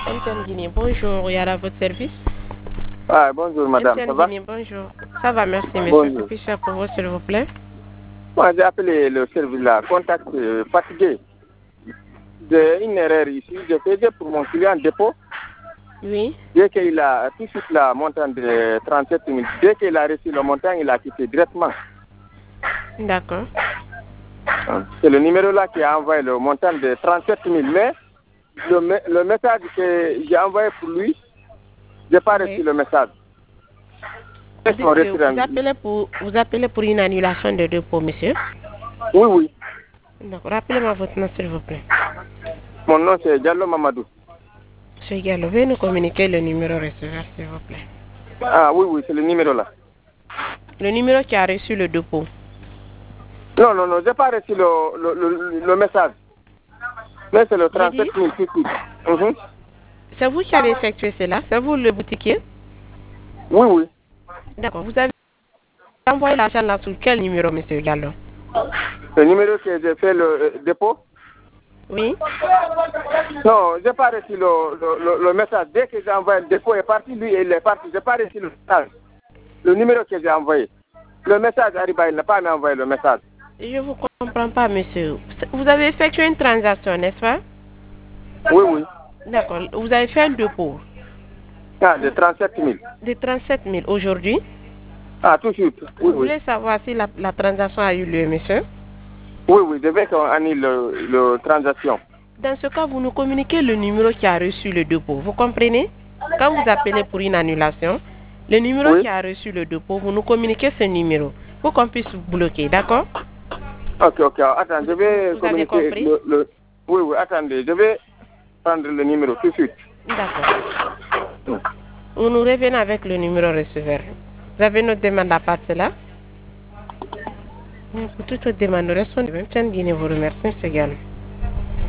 MTN Guinée, bonjour, il y a à votre service. Ah, bonjour madame, MTN ça va? Guinée, bonjour. Ça va, merci monsieur. Bonjour. Puis-je faire pour vous, s'il vous plaît? Moi, j'ai appelé le service là, contact fatigué. J'ai une erreur ici, j'ai payé pour mon client dépôt. Oui. Dès qu'il a tout de suite le montant de 37 000, dès qu'il a reçu le montant, il a quitté directement. D'accord. C'est le numéro là qui a envoyé le montant de 37 000, mais le message que j'ai envoyé pour lui, je n'ai pas reçu le message. Vous appelez pour une annulation de dépôt, monsieur? Oui, oui. D'accord. Rappelez-moi votre nom, s'il vous plaît. Mon nom, c'est Diallo Mamadou. Monsieur Diallo, veuillez nous communiquer le numéro receveur, s'il vous plaît. Ah, oui, oui, c'est le numéro là. Le numéro qui a reçu le dépôt. Non, non, non, je n'ai pas reçu le message. Mais c'est le 37 000 tout de suite. C'est vous qui avez effectué cela? C'est vous le boutiquier? Oui, oui. D'accord. Vous avez envoyé l'argent là sur quel numéro, monsieur Diallo? Le numéro que j'ai fait le dépôt? Oui. Non, je n'ai pas reçu le message. Dès que j'ai envoyé le dépôt est parti, lui, il est parti. Je n'ai pas reçu le message. Le numéro que j'ai envoyé. Le message arrive, il n'a pas envoyé le message. Je ne vous comprends pas, monsieur. Vous avez effectué une transaction, n'est-ce pas? Oui, oui. D'accord. Vous avez fait un dépôt. Ah, de 37 000. De 37 000 aujourd'hui? Ah, tout de suite. Oui, vous voulez savoir si la transaction a eu lieu, monsieur? Oui, oui, je vais qu'on annule la transaction. Dans ce cas, vous nous communiquez le numéro qui a reçu le dépôt. Vous comprenez? Quand vous appelez pour une annulation, le numéro qui a reçu le dépôt, vous nous communiquez ce numéro pour qu'on puisse vous bloquer, d'accord? Ok, ok. Attends, je vais vous avez compris? Oui, oui, attendez, je vais prendre le numéro tout de suite. D'accord. Vous nous revenez avec le numéro receveur. Vous avez notre demande à part cela? Pour toute votre demande, nous restons de MTN Guinée vous remercie, c'est égal.